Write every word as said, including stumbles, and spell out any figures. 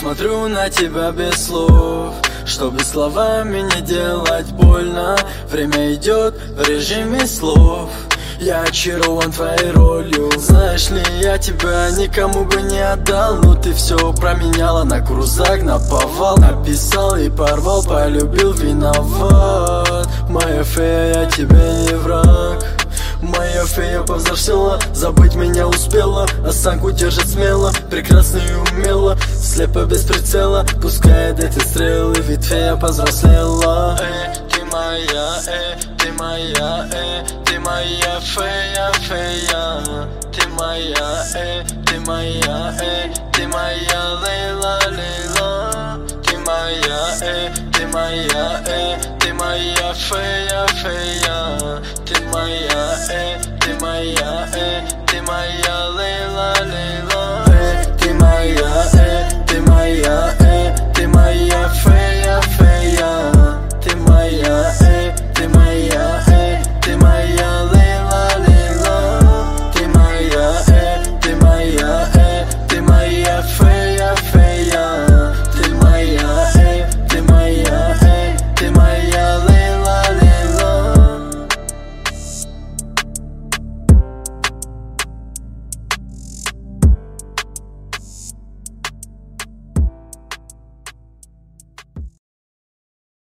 смотрю на тебя без слов, чтобы словами не делать больно. Время идет в режиме слов. Я очарован твоей ролью. Знаешь ли, я тебя никому бы не отдал, но ты все променяла на крузак, на повал. Написал и порвал, полюбил, виноват. Моя фея, я тебе не враг. Моя фея повзрослела, забыть меня успела. Осанку держит смело, прекрасно и умело, слепо без прицела, пускает эти стрелы, ведь фея повзрослела. Эй, ты моя, эй, ты моя, эй, ты моя фея, фея. Ты моя, эй, ты моя, эй, ты моя Лейла, Лейла. Ты моя, эй, ты моя, эй, ты моя фея, фея. Ты моя, эй, ты моя, эй, ты моя Лейла.